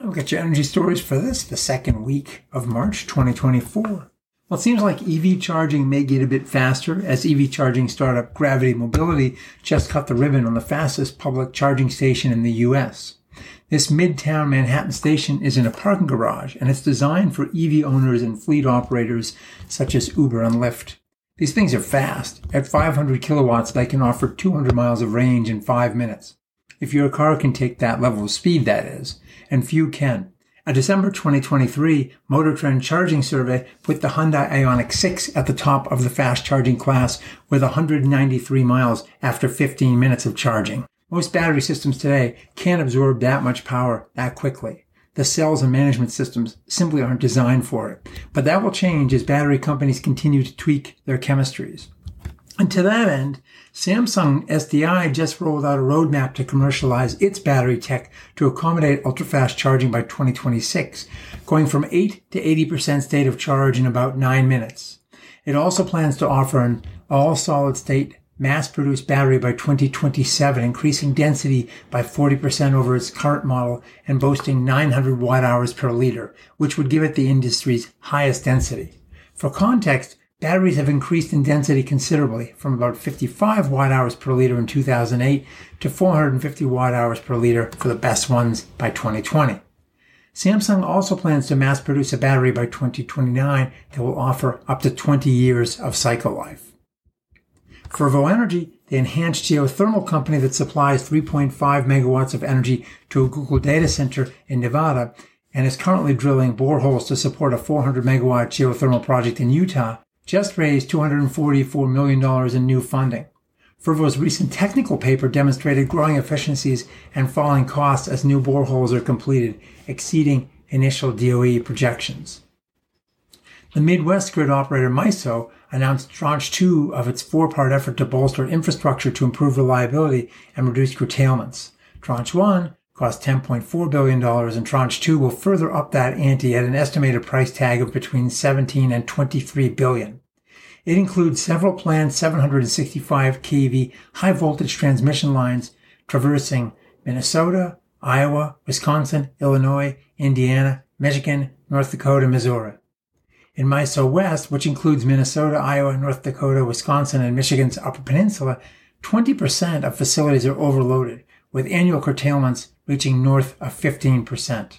Look at your energy stories for the second week of March 2024. Well, it seems like EV charging may get a bit faster as EV charging startup Gravity Mobility just cut the ribbon on the fastest public charging station in the U.S. This Midtown Manhattan station is in a parking garage, and it's designed for EV owners and fleet operators such as Uber and Lyft. These things are fast. At 500 kilowatts, they can offer 200 miles of range in 5 minutes. If your car can take that level of speed, that is, and few can. A December 2023 Motor Trend charging survey put the Hyundai Ioniq 6 at the top of the fast charging class with 193 miles after 15 minutes of charging. Most battery systems today can't absorb that much power that quickly. The cells and management systems simply aren't designed for it. But that will change as battery companies continue to tweak their chemistries. And to that end, Samsung SDI just rolled out a roadmap to commercialize its battery tech to accommodate ultra-fast charging by 2026, going from 8 to 80% state of charge in about 9 minutes. It also plans to offer an all-solid-state mass-produced battery by 2027, increasing density by 40% over its current model and boasting 900 watt-hours per liter, which would give it the industry's highest density. For context, batteries have increased in density considerably, from about 55 watt-hours per liter in 2008 to 450 watt-hours per liter for the best ones by 2020. Samsung also plans to mass-produce a battery by 2029 that will offer up to 20 years of cycle life. Fervo Energy, the enhanced geothermal company that supplies 3.5 megawatts of energy to a Google data center in Nevada and is currently drilling boreholes to support a 400 megawatt geothermal project in Utah, just raised $244 million in new funding. Fervo's recent technical paper demonstrated growing efficiencies and falling costs as new boreholes are completed, exceeding initial DOE projections. The Midwest grid operator MISO announced Tranche 2 of its four-part effort to bolster infrastructure to improve reliability and reduce curtailments. Tranche 1 cost $10.4 billion, and Tranche 2 will further up that ante at an estimated price tag of between $17 and $23 billion. It includes several planned 765 kV high-voltage transmission lines traversing Minnesota, Iowa, Wisconsin, Illinois, Indiana, Michigan, North Dakota, and Missouri. In MISO West, which includes Minnesota, Iowa, North Dakota, Wisconsin, and Michigan's Upper Peninsula, 20% of facilities are overloaded, with annual curtailments reaching north of 15%.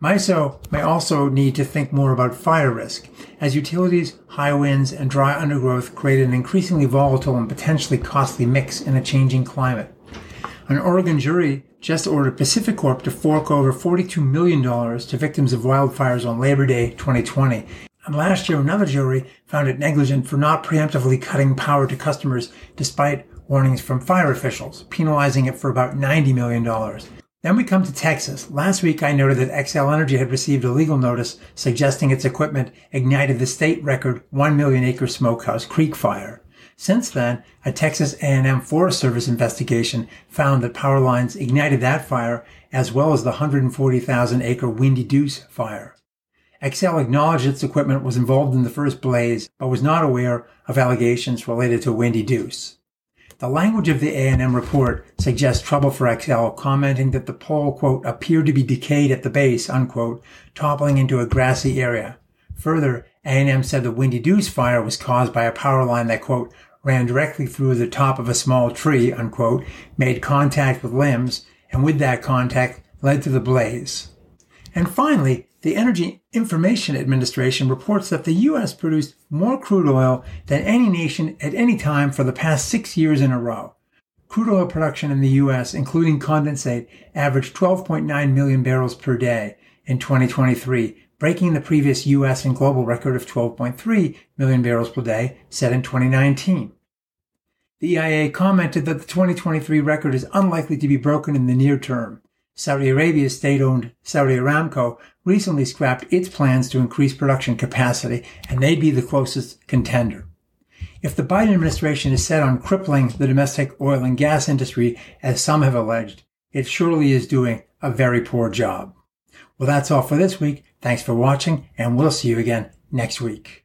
MISO may also need to think more about fire risk, as utilities, high winds, and dry undergrowth create an increasingly volatile and potentially costly mix in a changing climate. An Oregon jury just ordered PacifiCorp to fork over $42 million to victims of wildfires on Labor Day 2020. And last year, another jury found it negligent for not preemptively cutting power to customers despite warnings from fire officials, penalizing it for about $90 million. Then we come to Texas. Last week, I noted that Xcel Energy had received a legal notice suggesting its equipment ignited the state record 1 million acre Smokehouse Creek fire. Since then, a Texas A&M Forest Service investigation found that power lines ignited that fire as well as the 140,000 acre Windy Deuce fire. Xcel acknowledged its equipment was involved in the first blaze, but was not aware of allegations related to Windy Deuce. The language of the A&M report suggests trouble for Xcel, commenting that the pole, quote, appeared to be decayed at the base, unquote, toppling into a grassy area. Further, A&M said the Windy Deuce fire was caused by a power line that, quote, ran directly through the top of a small tree, unquote, made contact with limbs, and with that contact led to the blaze. And finally, the Energy Information Administration reports that the U.S. produced more crude oil than any nation at any time for the past 6 years in a row. Crude oil production in the U.S., including condensate, averaged 12.9 million barrels per day in 2023, breaking the previous U.S. and global record of 12.3 million barrels per day set in 2019. The EIA commented that the 2023 record is unlikely to be broken in the near term. Saudi Arabia's state-owned Saudi Aramco recently scrapped its plans to increase production capacity, and they'd be the closest contender. If the Biden administration is set on crippling the domestic oil and gas industry, as some have alleged, it surely is doing a very poor job. Well, that's all for this week. Thanks for watching, and we'll see you again next week.